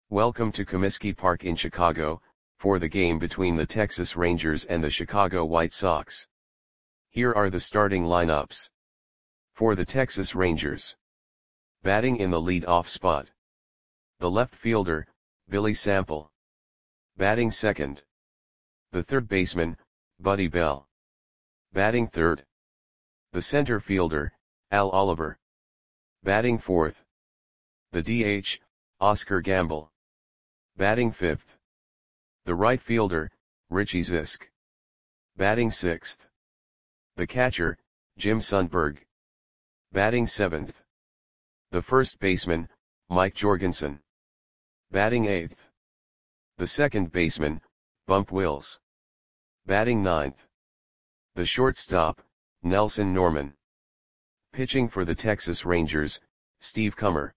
Welcome to Comiskey Park in Chicago, for the game between the Texas Rangers and the Chicago White Sox. Here are the starting lineups. For the Texas Rangers. Batting in the lead-off spot. The left fielder, Billy Sample. Batting second. The third baseman, Buddy Bell. Batting third. The center fielder, Al Oliver. Batting fourth. The DH, Oscar Gamble. Batting fifth. The right fielder, Richie Zisk. Batting sixth. The catcher, Jim Sundberg. Batting seventh. The first baseman, Mike Jorgensen. Batting eighth. The second baseman, Bump Wills. Batting ninth. The shortstop, Nelson Norman. Pitching for the Texas Rangers, Steve Kummer.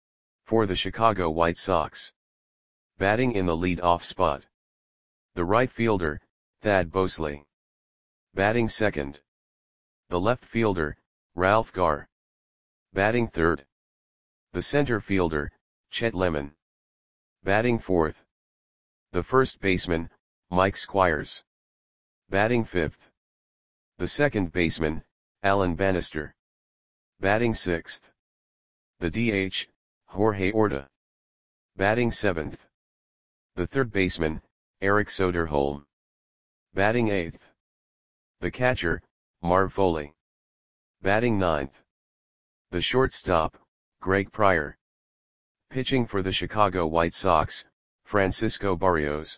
For the Chicago White Sox. Batting in the lead-off spot. The right fielder, Thad Bosley. Batting second. The left fielder, Ralph Garr. Batting third. The center fielder, Chet Lemon. Batting fourth. The first baseman, Mike Squires. Batting fifth. The second baseman, Alan Bannister. Batting sixth. The DH, Jorge Orta. Batting seventh. The third baseman, Eric Soderholm. Batting eighth. The catcher, Marv Foley. Batting ninth. The shortstop, Greg Pryor. Pitching for the Chicago White Sox, Francisco Barrios.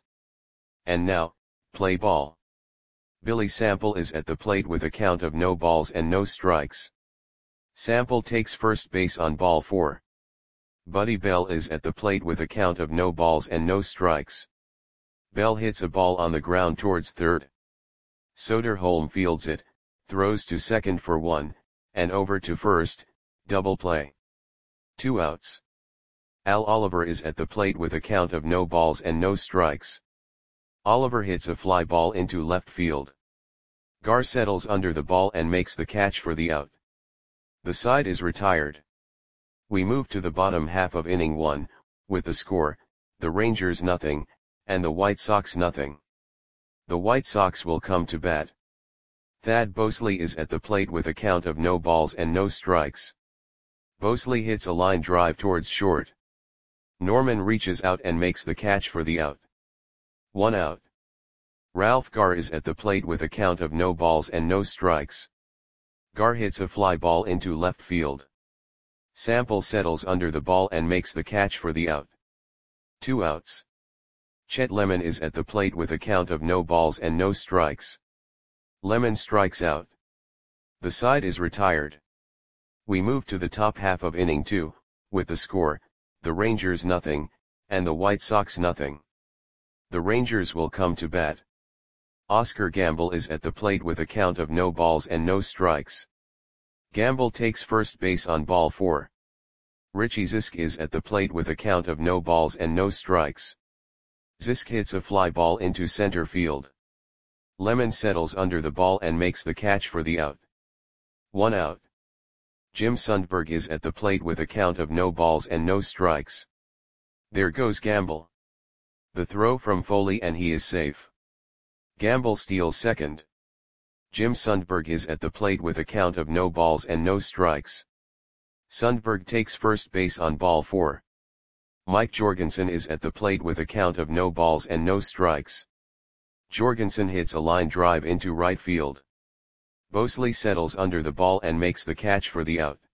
And now, play ball. Billy Sample is at the plate with a count of no balls and no strikes. Sample takes first base on ball 4. Buddy Bell is at the plate with a count of no balls and no strikes. Bell hits a ball on the ground towards third. Soderholm fields it, throws to second for 1, and over to first, double play. 2 outs. Al Oliver is at the plate with a count of no balls and no strikes. Oliver hits a fly ball into left field. Garr settles under the ball and makes the catch for the out. The side is retired. We move to the bottom half of inning 1, with the score, the Rangers nothing, and the White Sox nothing. The White Sox will come to bat. Thad Bosley is at the plate with a count of no balls and no strikes. Bosley hits a line drive towards short. Norman reaches out and makes the catch for the out. 1 out. Ralph Garr is at the plate with a count of no balls and no strikes. Garr hits a fly ball into left field. Sample settles under the ball and makes the catch for the out. 2 outs. Chet Lemon is at the plate with a count of no balls and no strikes. Lemon strikes out. The side is retired. We move to the top half of inning 2, with the score, the Rangers nothing, and the White Sox nothing. The Rangers will come to bat. Oscar Gamble is at the plate with a count of no balls and no strikes. Gamble takes first base on ball 4. Richie Zisk is at the plate with a count of no balls and no strikes. Zisk hits a fly ball into center field. Lemon settles under the ball and makes the catch for the out. 1 out. Jim Sundberg is at the plate with a count of no balls and no strikes. There goes Gamble. The throw from Foley and he is safe. Gamble steals second. Jim Sundberg is at the plate with a count of no balls and no strikes. Sundberg takes first base on ball 4. Mike Jorgensen is at the plate with a count of no balls and no strikes. Jorgensen hits a line drive into right field. Bosley settles under the ball and makes the catch for the out.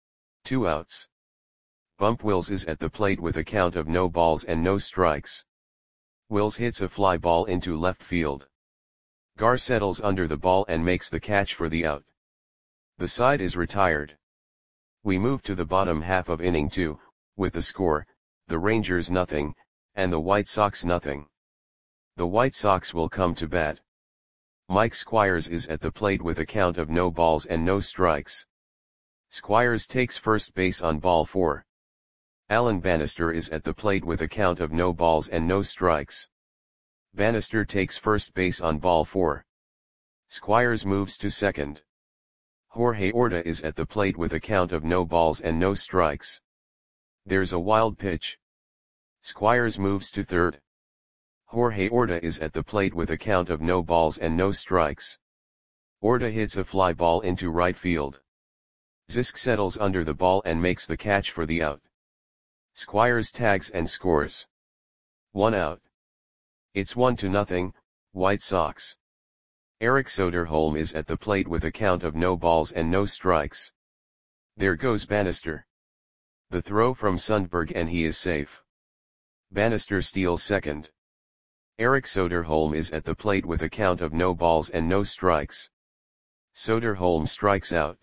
2 outs. Bump Wills is at the plate with a count of no balls and no strikes. Wills hits a fly ball into left field. Garr settles under the ball and makes the catch for the out. The side is retired. We move to the bottom half of inning 2, with the score, the Rangers nothing, and the White Sox nothing. The White Sox will come to bat. Mike Squires is at the plate with a count of no balls and no strikes. Squires takes first base on ball 4. Alan Bannister is at the plate with a count of no balls and no strikes. Bannister takes first base on ball 4. Squires moves to second. Jorge Orta is at the plate with a count of no balls and no strikes. There's a wild pitch. Squires moves to third. Jorge Orta is at the plate with a count of no balls and no strikes. Orta hits a fly ball into right field. Zisk settles under the ball and makes the catch for the out. Squires tags and scores. 1 out. It's 1-0, White Sox. Eric Soderholm is at the plate with a count of no balls and no strikes. There goes Bannister. The throw from Sundberg and he is safe. Bannister steals second. Eric Soderholm is at the plate with a count of no balls and no strikes. Soderholm strikes out.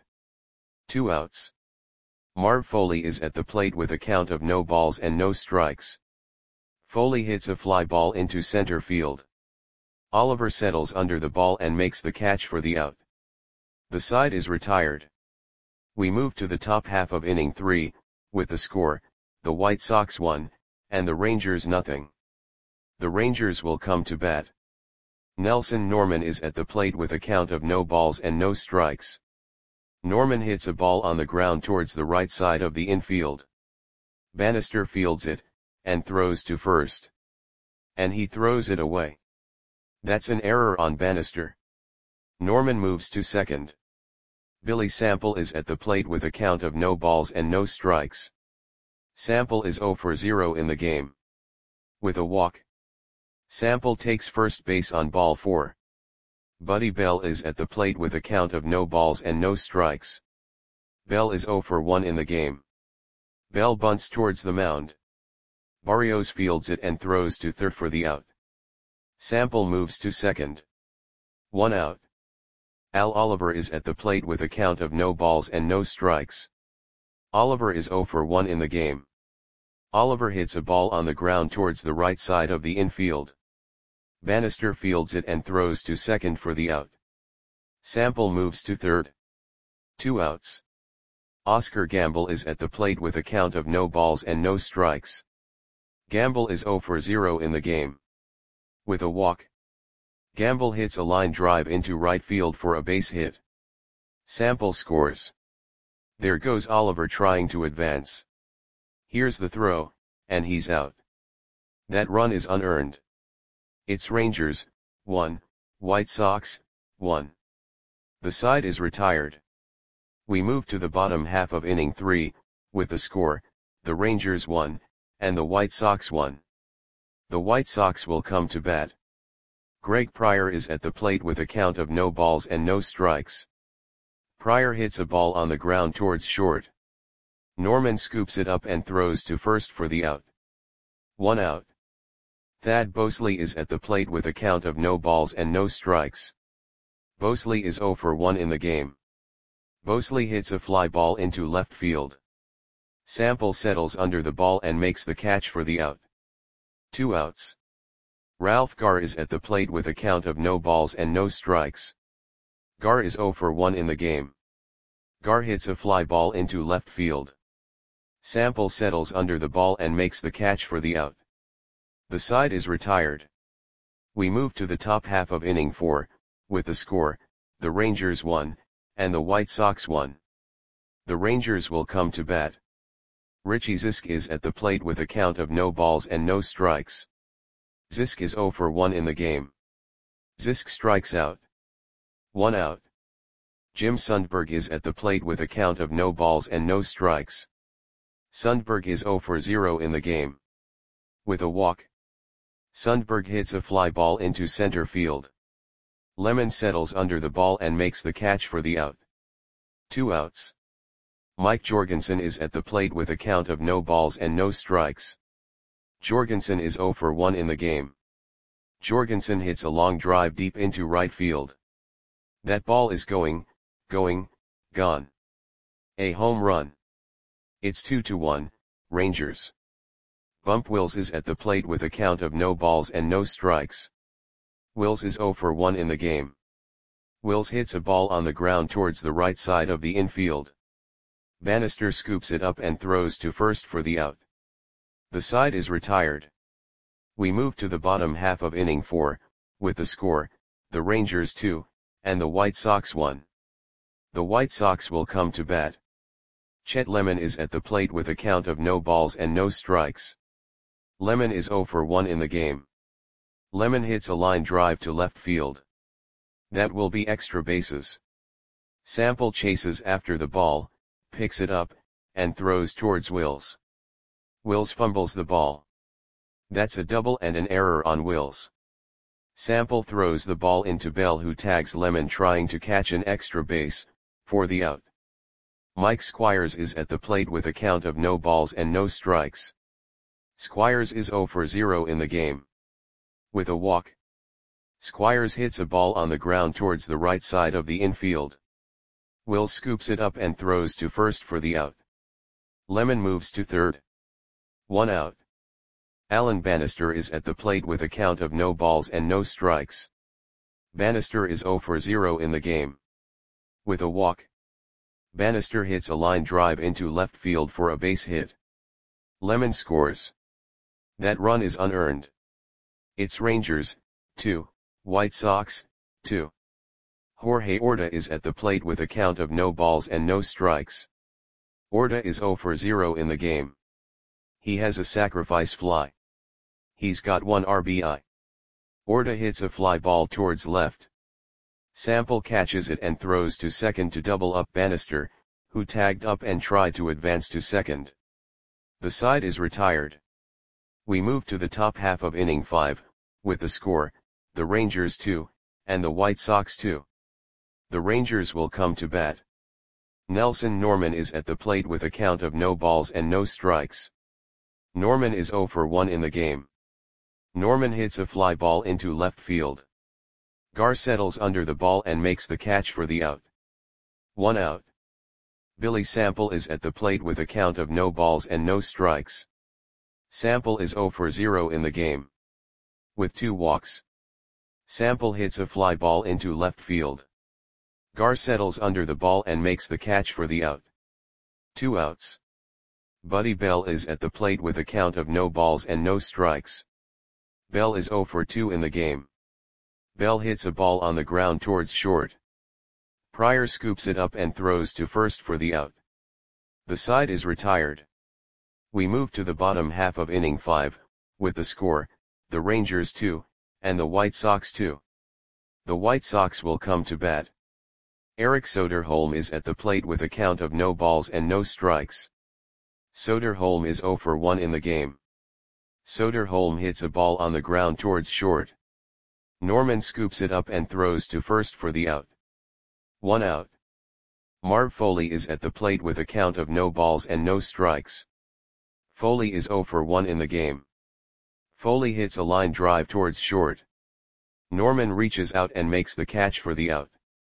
2 outs. Marv Foley is at the plate with a count of no balls and no strikes. Foley hits a fly ball into center field. Oliver settles under the ball and makes the catch for the out. The side is retired. We move to the top half of inning 3, with the score, the White Sox 1, and the Rangers 0. The Rangers will come to bat. Nelson Norman is at the plate with a count of no balls and no strikes. Norman hits a ball on the ground towards the right side of the infield. Bannister fields it, and throws to first. And he throws it away. That's an error on Bannister. Norman moves to second. Billy Sample is at the plate with a count of no balls and no strikes. Sample is 0 for 0 in the game. With a walk. Sample takes first base on ball 4. Buddy Bell is at the plate with a count of no balls and no strikes. Bell is 0 for 1 in the game. Bell bunts towards the mound. Barrios fields it and throws to third for the out. Sample moves to second. 1 out. Al Oliver is at the plate with a count of no balls and no strikes. Oliver is 0 for 1 in the game. Oliver hits a ball on the ground towards the right side of the infield. Bannister fields it and throws to second for the out. Sample moves to third. 2 outs. Oscar Gamble is at the plate with a count of no balls and no strikes. Gamble is 0 for 0 in the game. With a walk. Gamble hits a line drive into right field for a base hit. Sample scores. There goes Oliver trying to advance. Here's the throw, and he's out. That run is unearned. It's Rangers, 1, White Sox, 1. The side is retired. We move to the bottom half of inning 3, with the score, the Rangers 1, and the White Sox 1. The White Sox will come to bat. Greg Pryor is at the plate with a count of no balls and no strikes. Pryor hits a ball on the ground towards short. Norman scoops it up and throws to first for the out. 1 out. Thad Bosley is at the plate with a count of no balls and no strikes. Bosley is 0 for 1 in the game. Bosley hits a fly ball into left field. Sample settles under the ball and makes the catch for the out. 2 outs. Ralph Garr is at the plate with a count of no balls and no strikes. Garr is 0 for 1 in the game. Garr hits a fly ball into left field. Sample settles under the ball and makes the catch for the out. The side is retired. We move to the top half of inning 4, with the score, the Rangers 1, and the White Sox 1. The Rangers will come to bat. Richie Zisk is at the plate with a count of no balls and no strikes. Zisk is 0 for 1 in the game. Zisk strikes out. 1 out. Jim Sundberg is at the plate with a count of no balls and no strikes. Sundberg is 0 for 0 in the game. With a walk. Sundberg hits a fly ball into center field. Lemon settles under the ball and makes the catch for the out. 2 outs. Mike Jorgensen is at the plate with a count of no balls and no strikes. Jorgensen is 0 for 1 in the game. Jorgensen hits a long drive deep into right field. That ball is gone. A home run. It's 2-1, Rangers. Bump Wills is at the plate with a count of no balls and no strikes. Wills is 0 for 1 in the game. Wills hits a ball on the ground towards the right side of the infield. Bannister scoops it up and throws to first for the out. The side is retired. We move to the bottom half of inning 4, with the score, the Rangers 2, and the White Sox 1. The White Sox will come to bat. Chet Lemon is at the plate with a count of no balls and no strikes. Lemon is 0 for 1 in the game. Lemon hits a line drive to left field. That will be extra bases. Sample chases after the ball, picks it up, and throws towards Wills. Wills fumbles the ball. That's a double and an error on Wills. Sample throws the ball into Bell, who tags Lemon trying to catch an extra base, for the out. Mike Squires is at the plate with a count of no balls and no strikes. Squires is 0 for 0 in the game. With a walk, Squires hits a ball on the ground towards the right side of the infield. Wills scoops it up and throws to first for the out. Lemon moves to third. 1 out. Alan Bannister is at the plate with a count of no balls and no strikes. Bannister is 0 for 0 in the game. With a walk, Bannister hits a line drive into left field for a base hit. Lemon scores. That run is unearned. It's Rangers, 2, White Sox, 2. Jorge Orta is at the plate with a count of no balls and no strikes. Orta is 0 for 0 in the game. He has a sacrifice fly. He's got 1 RBI. Orta hits a fly ball towards left. Sample catches it and throws to second to double up Bannister, who tagged up and tried to advance to second. The side is retired. We move to the top half of inning 5, with the score, the Rangers 2, and the White Sox 2. The Rangers will come to bat. Nelson Norman is at the plate with a count of no balls and no strikes. Norman is 0 for 1 in the game. Norman hits a fly ball into left field. Gar settles under the ball and makes the catch for the out. 1 out. Billy Sample is at the plate with a count of no balls and no strikes. Sample is 0 for 0 in the game. With 2 walks, Sample hits a fly ball into left field. Gar settles under the ball and makes the catch for the out. 2 outs. Buddy Bell is at the plate with a count of no balls and no strikes. Bell is 0 for 2 in the game. Bell hits a ball on the ground towards short. Pryor scoops it up and throws to first for the out. The side is retired. We move to the bottom half of inning 5, with the score, the Rangers 2, and the White Sox 2. The White Sox will come to bat. Eric Soderholm is at the plate with a count of no balls and no strikes. Soderholm is 0 for 1 in the game. Soderholm hits a ball on the ground towards short. Norman scoops it up and throws to first for the out. 1 out. Marv Foley is at the plate with a count of no balls and no strikes. Foley is 0 for 1 in the game. Foley hits a line drive towards short. Norman reaches out and makes the catch for the out.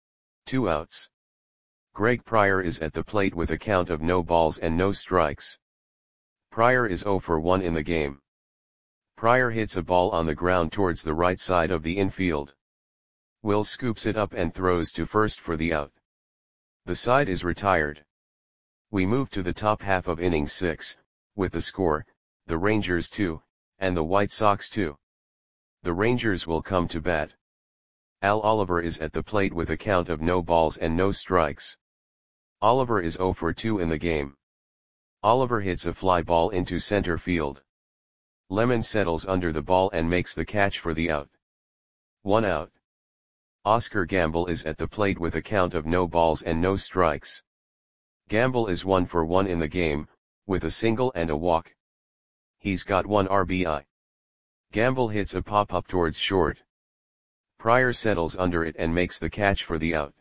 2 outs. Greg Pryor is at the plate with a count of no balls and no strikes. Pryor is 0 for 1 in the game. Pryor hits a ball on the ground towards the right side of the infield. Wills scoops it up and throws to first for the out. The side is retired. We move to the top half of inning 6, with the score, the Rangers 2, and the White Sox 2. The Rangers will come to bat. Al Oliver is at the plate with a count of no balls and no strikes. Oliver is 0 for 2 in the game. Oliver hits a fly ball into center field. Lemon settles under the ball and makes the catch for the out. 1 out. Oscar Gamble is at the plate with a count of no balls and no strikes. Gamble is 1 for 1 in the game, with a single and a walk. He's got 1 RBI. Gamble hits a pop-up towards short. Pryor settles under it and makes the catch for the out.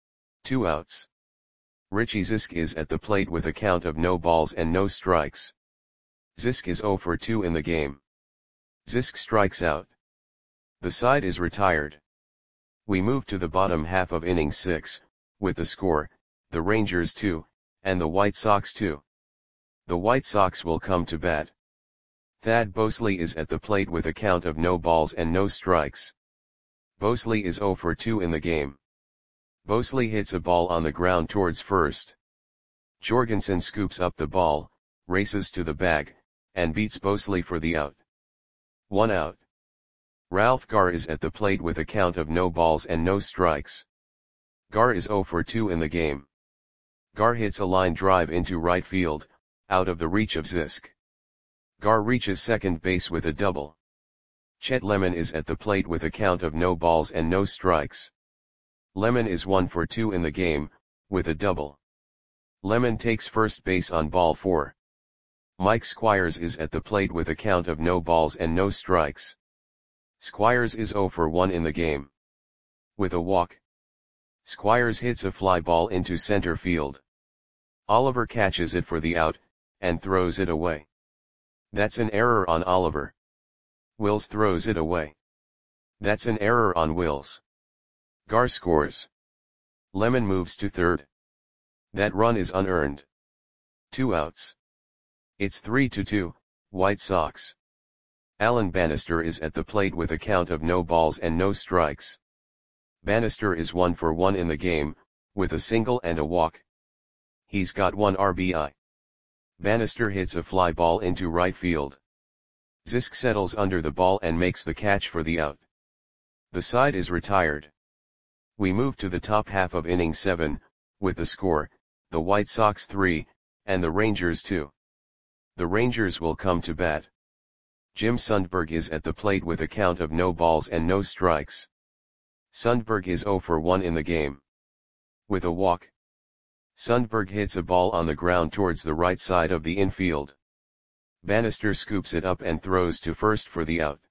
2 outs. Richie Zisk is at the plate with a count of no balls and no strikes. Zisk is 0 for 2 in the game. Zisk strikes out. The side is retired. We move to the bottom half of inning 6, with the score, the Rangers 2, and the White Sox 2. The White Sox will come to bat. Thad Bosley is at the plate with a count of no balls and no strikes. Bosley is 0 for 2 in the game. Bosley hits a ball on the ground towards first. Jorgensen scoops up the ball, races to the bag, and beats Bosley for the out. 1 out. Ralph Gar is at the plate with a count of no balls and no strikes. Gar is 0 for 2 in the game. Gar hits a line drive into right field, out of the reach of Zisk. Gar reaches second base with a double. Chet Lemon is at the plate with a count of no balls and no strikes. Lemon is 1 for 2 in the game, with a double. Lemon takes first base on ball 4. Mike Squires is at the plate with a count of no balls and no strikes. Squires is 0 for 1 in the game. With a walk. Squires hits a fly ball into center field. Oliver catches it for the out, and throws it away. That's an error on Oliver. Wills throws it away. That's an error on Wills. Gar scores. Lemon moves to third. That run is unearned. 2 outs. It's 3-2, White Sox. Alan Bannister is at the plate with a count of no balls and no strikes. Bannister is 1 for 1 in the game, with a single and a walk. He's got 1 RBI. Bannister hits a fly ball into right field. Zisk settles under the ball and makes the catch for the out. The side is retired. We move to the top half of inning 7, with the score, the White Sox 3, and the Rangers 2. The Rangers will come to bat. Jim Sundberg is at the plate with a count of no balls and no strikes. Sundberg is 0 for 1 in the game. With a walk. Sundberg hits a ball on the ground towards the right side of the infield. Bannister scoops it up and throws to first for the out.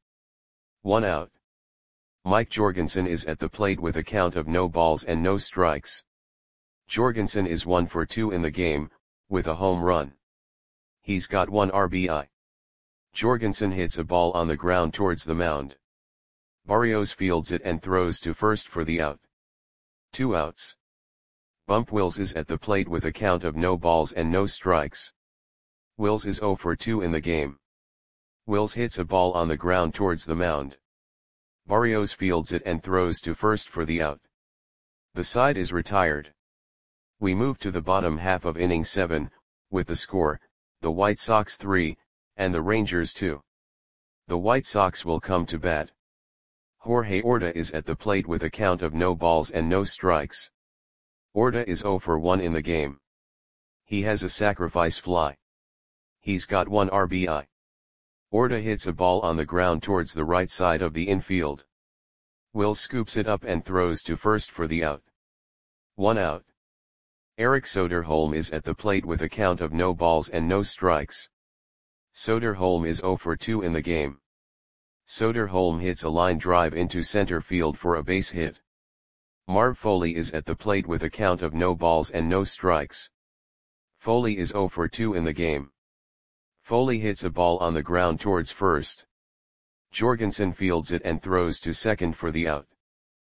1 out. Mike Jorgensen is at the plate with a count of no balls and no strikes. Jorgensen is 1 for 2 in the game, with a home run. He's got 1 RBI. Jorgensen hits a ball on the ground towards the mound. Barrios fields it and throws to first for the out. 2 outs. Bump Wills is at the plate with a count of no balls and no strikes. Wills is 0 for 2 in the game. Wills hits a ball on the ground towards the mound. Barrios fields it and throws to first for the out. The side is retired. We move to the bottom half of inning 7, with the score, the White Sox 3, and the Rangers 2. The White Sox will come to bat. Jorge Orta is at the plate with a count of no balls and no strikes. Orta is 0 for 1 in the game. He has a sacrifice fly. He's got 1 RBI. Orta hits a ball on the ground towards the right side of the infield. Will scoops it up and throws to first for the out. 1 out. Eric Soderholm is at the plate with a count of no balls and no strikes. Soderholm is 0 for 2 in the game. Soderholm hits a line drive into center field for a base hit. Marv Foley is at the plate with a count of no balls and no strikes. Foley is 0 for 2 in the game. Foley hits a ball on the ground towards first. Jorgensen fields it and throws to second for the out.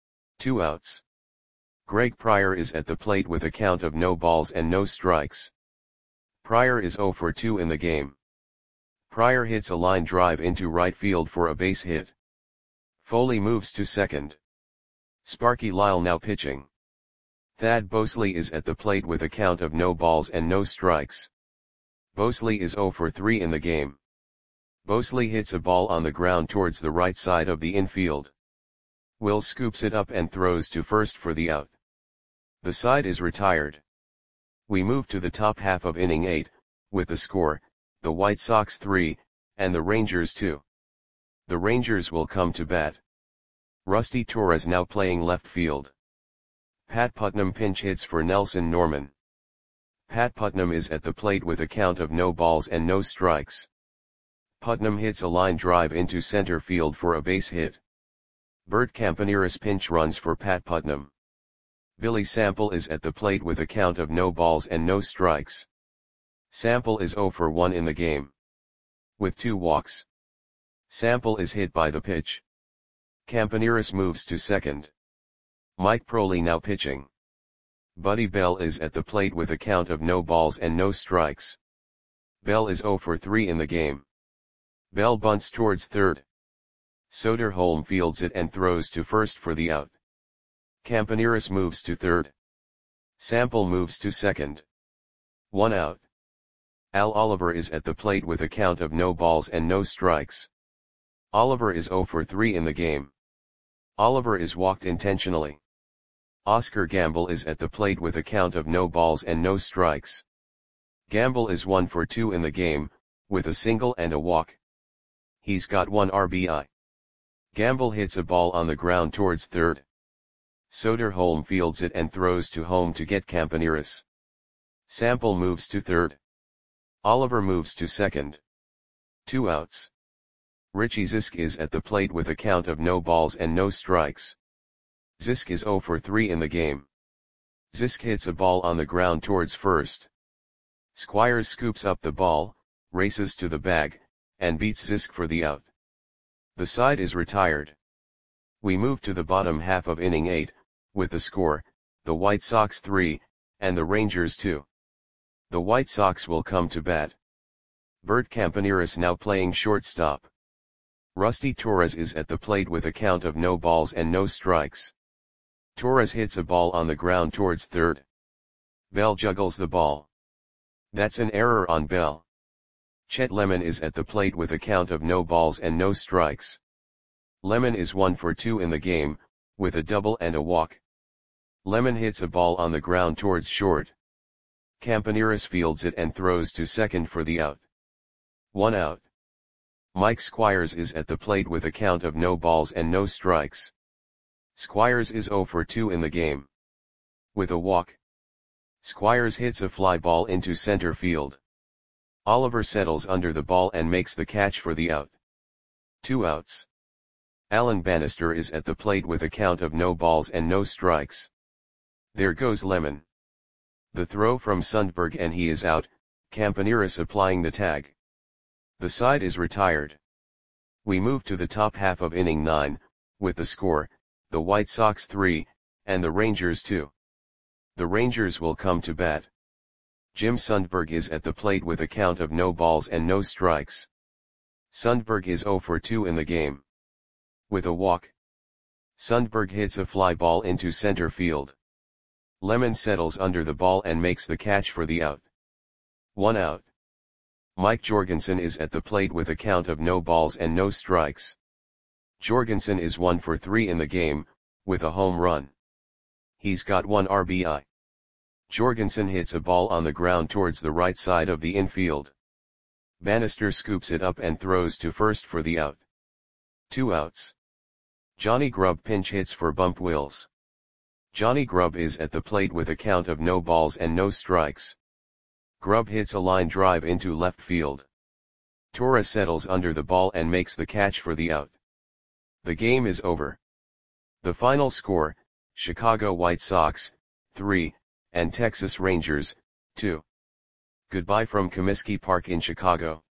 2 outs. Greg Pryor is at the plate with a count of no balls and no strikes. Pryor is 0 for 2 in the game. Pryor hits a line drive into right field for a base hit. Foley moves to second. Sparky Lyle now pitching. Thad Bosley is at the plate with a count of no balls and no strikes. Bosley is 0 for 3 in the game. Bosley hits a ball on the ground towards the right side of the infield. Will scoops it up and throws to first for the out. The side is retired. We move to the top half of inning 8, with the score, the White Sox 3, and the Rangers 2. The Rangers will come to bat. Rusty Torres now playing left field. Pat Putnam pinch hits for Nelson Norman. Pat Putnam is at the plate with a count of no balls and no strikes. Putnam hits a line drive into center field for a base hit. Bert Campaneris pinch runs for Pat Putnam. Billy Sample is at the plate with a count of no balls and no strikes. Sample is 0 for 1 in the game. With 2 walks. Sample is hit by the pitch. Campaneris moves to second. Mike Proley now pitching. Buddy Bell is at the plate with a count of no balls and no strikes. Bell is 0 for 3 in the game. Bell bunts towards third. Soderholm fields it and throws to first for the out. Campaneris moves to third. Sample moves to second. 1 out. Al Oliver is at the plate with a count of no balls and no strikes. Oliver is 0 for 3 in the game. Oliver is walked intentionally. Oscar Gamble is at the plate with a count of no balls and no strikes. Gamble is 1 for 2 in the game, with a single and a walk. He's got 1 RBI. Gamble hits a ball on the ground towards third. Soderholm fields it and throws to home to get Campaneris. Sample moves to third. Oliver moves to second. 2 outs. Richie Zisk is at the plate with a count of no balls and no strikes. Zisk is 0 for 3 in the game. Zisk hits a ball on the ground towards first. Squires scoops up the ball, races to the bag, and beats Zisk for the out. The side is retired. We move to the bottom half of inning 8, with the score, the White Sox 3, and the Rangers 2. The White Sox will come to bat. Bert Campaneris now playing shortstop. Rusty Torres is at the plate with a count of no balls and no strikes. Torres hits a ball on the ground towards third. Bell juggles the ball. That's an error on Bell. Chet Lemon is at the plate with a count of no balls and no strikes. Lemon is 1 for 2 in the game, with a double and a walk. Lemon hits a ball on the ground towards short. Campaneris fields it and throws to second for the out. 1 out. Mike Squires is at the plate with a count of no balls and no strikes. Squires is 0 for 2 in the game. With a walk. Squires hits a fly ball into center field. Oliver settles under the ball and makes the catch for the out. 2 outs. Alan Bannister is at the plate with a count of no balls and no strikes. There goes Lemon. The throw from Sundberg and he is out, Campaneris applying the tag. The side is retired. We move to the top half of inning 9, with the score, the White Sox 3, and the Rangers 2. The Rangers will come to bat. Jim Sundberg is at the plate with a count of no balls and no strikes. Sundberg is 0 for 2 in the game. With a walk. Sundberg hits a fly ball into center field. Lemon settles under the ball and makes the catch for the out. 1 out. Mike Jorgensen is at the plate with a count of no balls and no strikes. Jorgensen is 1 for 3 in the game, with a home run. He's got 1 RBI. Jorgensen hits a ball on the ground towards the right side of the infield. Bannister scoops it up and throws to first for the out. 2 outs. Johnny Grubb pinch hits for Bump Wills. Johnny Grubb is at the plate with a count of no balls and no strikes. Grubb hits a line drive into left field. Torres settles under the ball and makes the catch for the out. The game is over. The final score, Chicago White Sox, 3, and Texas Rangers, 2. Goodbye from Comiskey Park in Chicago.